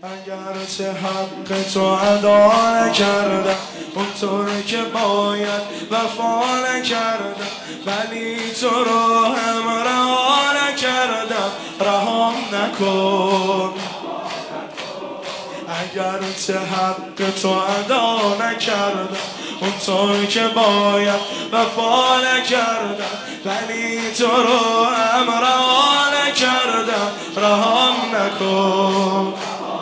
اگرچه حق تو ادا نکردم اونطور که باید وفا نکردم، ولی تو رو هم رها نکردم، رهام نکن. اگرچه حق تو ادا نکردم اونطور که باید وفا نکردم، ولی تو رو هم رها نکردم، رهام نکن.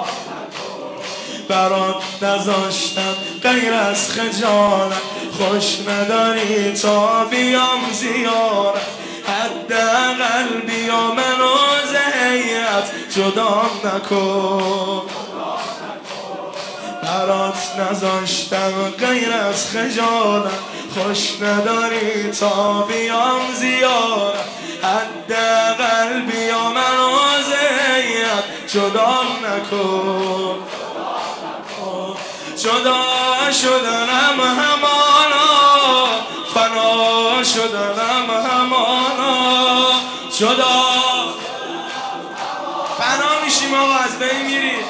برات نذاشتم غیر از خجالت، خوش نداری تا بیام زیارت، حداقل بیا منو ز هیئت جدا نکن. برات نذاشتم غیر از خجالت، خوش نداری تا بیام زیارت، حداقل بیا منو ز هیئت جدا نکن. جدا شدنم همانا، فنا شدنم همانا، جدا فنا میشیم آقا، از بین میریم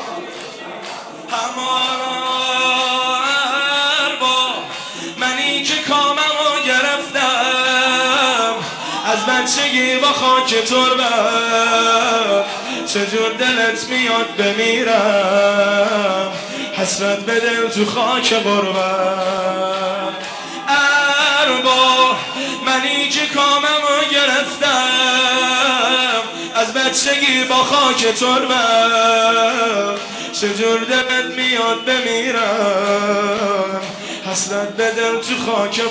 همانا. با منی که کاممو گرفتم از بچگی با خاک تربم، چجور دلت میاد بمیرم حسرت به دل تو خاک غربت. اربا منی که کاممو گرفتم از بچگی با خاک تربم، چجور دلت میاد بمیرم حسرت به دل تو خاک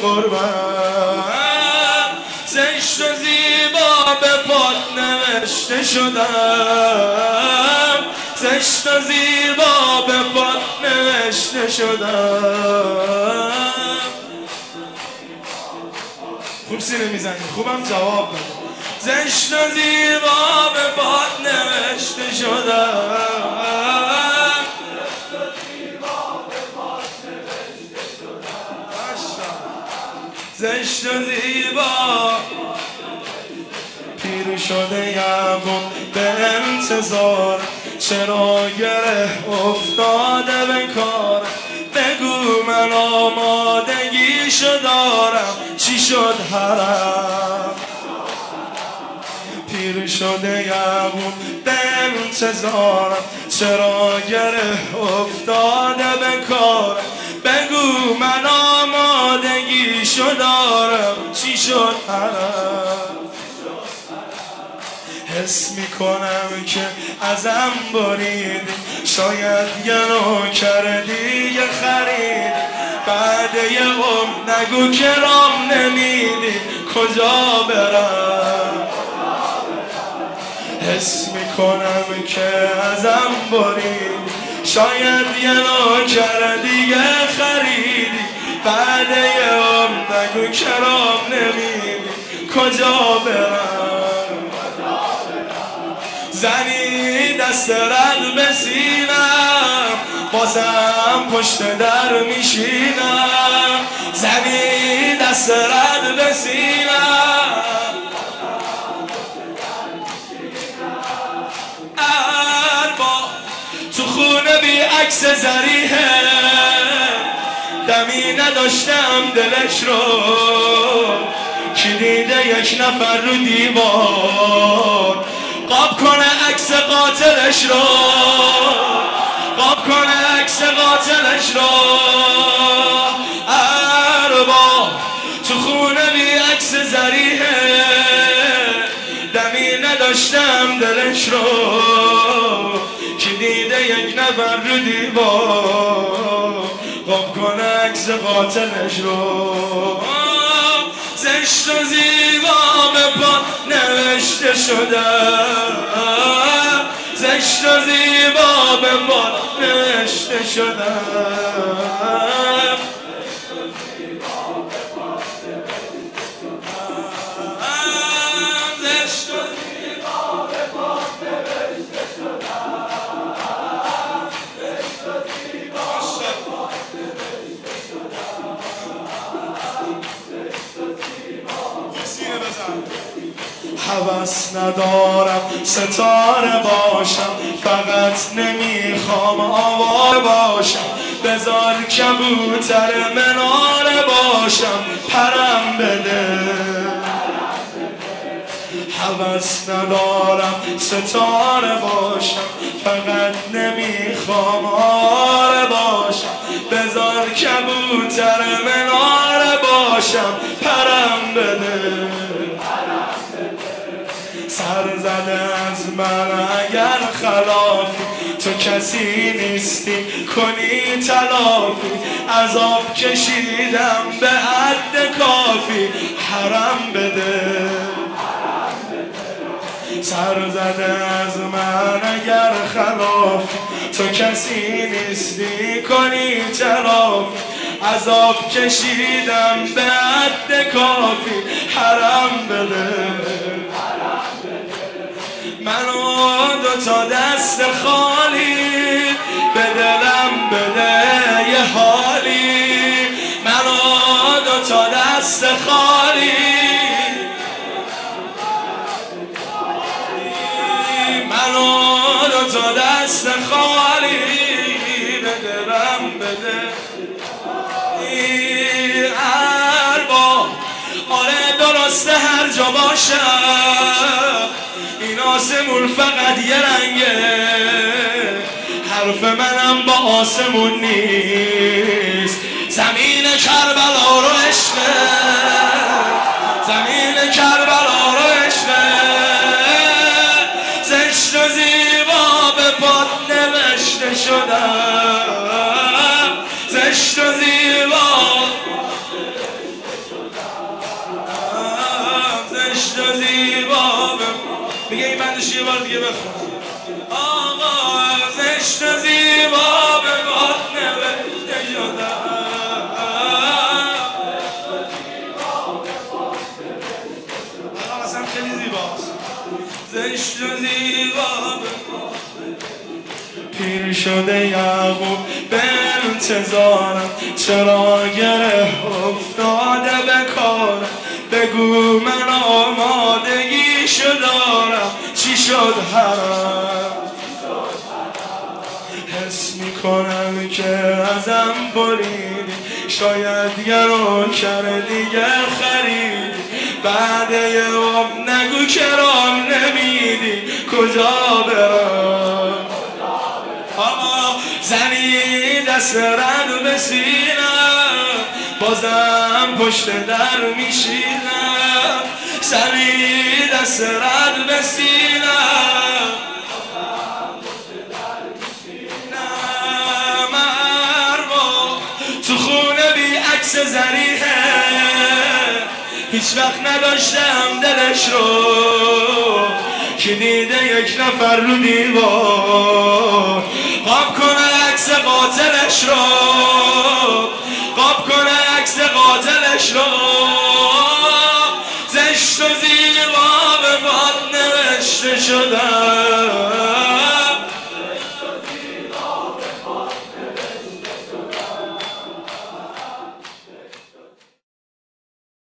غربت. زشت و زیبا به پات نوشته شدم، زشت و زیبا به پات نوشته شدم. خوب سینه میزنی، خوبم جواب بده. زشت و زیبا به پات نوشته شدم، زشت و زیبا. پیر شده یبون به انتظار، چرا گره افتاده به کار، بگو من آمادگیشو دارم، چی شد حرم. پیر شده یبون به انتظارم، چرا گره افتاده به کار، بگو من آمادگیشو دارم، چی شد حرم. حس میکنم که ازم برید، شاید یه نوکر دیگه خرید، بعد یه نگو که رام نمیدی کجا برم. حس میکنم که ازم برید، شاید یه نوکر دیگه خریدی، بعد یه نگو که رام نمیدی کجا برم. زنی دست رد به سینم، بازم پشت در میشینم، زنی دست رد به سینم، اربا تو خونه بی عکس زریحه، دمی نداشتم دلش رو، کی دیده یک نفر رو دیوار قاب کنه عکس قاتلش رو، قاب کنه عکس قاتلش رو. اربا تو خونه بی عکس زریحه، دمی نداشتم دلش رو، کی دیده یک نفر رو دیوار قاب کنه عکس قاتلش رو. زشت و زیبا به پا نوشته شدم، زشت و زیبا به پا نوشته شدم. هوس ندارم ستاره باشم، فقط نمیخوام آواره باشم. بذار کبوتر مناره باشم، پرم بده. هوس ندارم ستاره باشم، فقط نمیخوام آواره باشم. بذار کبوتر مناره باشم، پرم بده. سر زده از من اگر خلافی، تو کسی نیستی کنی تلافی. عذاب کشیدم به حد کافی، حرم بده. سر زده از من اگر خلافی، تو کسی نیستی کنی تلافی. عذاب کشیدم به حد کافی، حرم بده. منو دوتا دست خالی به دلم بده یه حالی. منو دوتا دست خالی، منو دوتا دست خالی به دلم بده. هر با آره درسته هر جا باشم، این آسمون فقط یه رنگه. حرف منم با آسمون نیست. زمین کربلا رو عشقه، زمین کربلا رو عشقه. زشت و زیبا به پات نوشته شدم، زشت و زیبا، زشت و زیبا. میگه این بندش یه بار دیگه بخون. آقا زشت و زیبا به پات نوشته شدم. آقا مثلا خیلی زیباست. زشت و زیبا پیر شده یعقوب به انتظارم، چرا گره افتاده به کارم. بگو من آمادگیشو دارم، چی شد حرم. حس میکنم که ازم بریدی، شاید گرو کر دیگر خریدی. بعد یه عمر نگو که راه نمیدی، کجا برم. زنی دست رد به سینم، بازم پشت در میشینم. زنی دست رد به سینم، مربا تو خونه بی عکس زریحه. هیچ وقت نداشتم دلش رو، که دیده یک نفر رو دیوار قاب کنه عکس قاتلش رو، قاب کنه عکس قاتلش رو.